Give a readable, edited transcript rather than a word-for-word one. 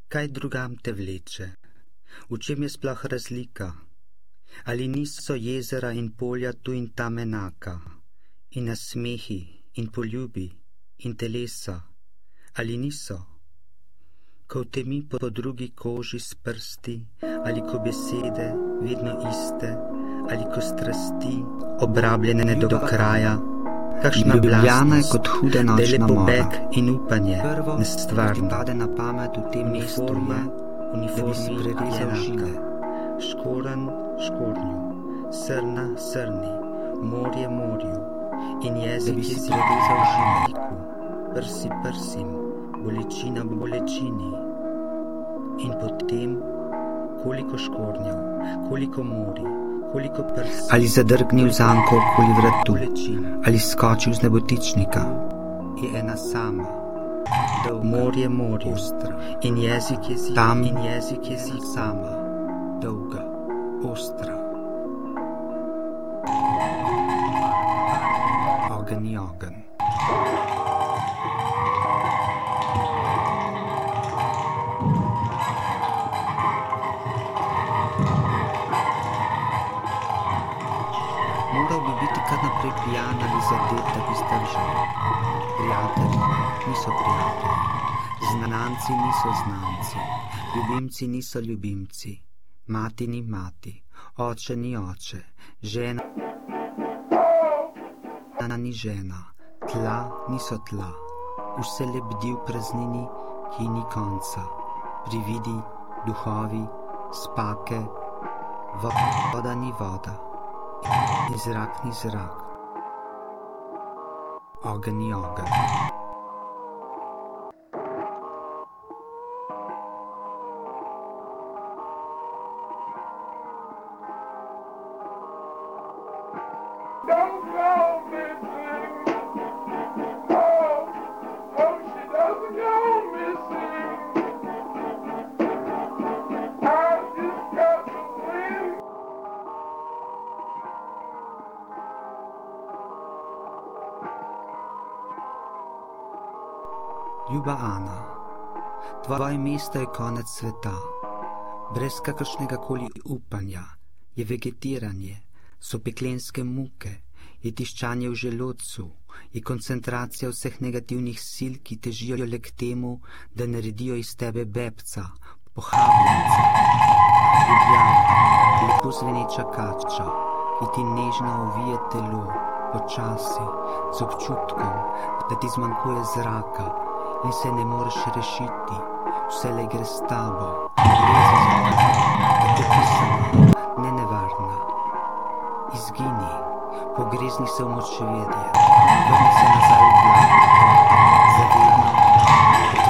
Kaj drugam te vleče? V čem je sploh razlika? Ali niso jezera in polja tu in tam enaka? In nasmehi, in poljubi, in telesa? Ali niso? Ko v temi po drugi koži s prsti, ali ko besede vedno iste, ali ko strasti obrabljene do kraja, kakšna Ljubljana je kot huda da je nočna lepo mora. beg in upanje, Prvo, ki ti nestvarno, pade na pamet v tem mestu je, da bi si prerezal žile. škoren škornju, srna srni, morje morju, in Da jezik bi si jeziku, prerezal žile. prsi prsim, bolečina bolečini. In potem, koliko škornjev, koliko mori, koliko prsi, Ali zadrgnil zanko okoli vratu, bolečina, ali skočil z nebotičnika. je ena sama, morje morju, in jezik jezik, Tam in jezik jezik sama, dolga, ostra. Ogenj je ogenj. Moral bi biti kar naprej pijan ali zadet, da bi zdržal. Prijatelji niso prijatelji, znanci niso znanci, ljubimci niso ljubimci, mati ni mati, oče ni oče, žena ni žena, tla niso tla, vse lebdi v praznini, ki ni konca, prividi, duhovi, spake, voda ni voda. In zrak ni zrak, ogenj ni ogenj. Don't go missing. Oh, she doesn't go missing. I just got the wind. Ljuba Ana, tvoje mesto je konec sveta. Brez kakršnega koli upanja je vegetiranje, so peklenske muke, je tiščanje v želodcu, je koncentracija vseh negativnih sil, ki težijo le k temu, da naredijo iz tebe bebca, pohabljenca. Ljubljana, lepo zveneča kača, ki ti nežno ovije telo, počasi, z občutkom, da ti zmanjkuje zraka in se ne moreš rešiti, vselej gre s tabo, leze za tabo, tako pisana, ne nevarna. Izgini, pogrezni se v močevedje, vrni se nazaj v glavo, zavedno,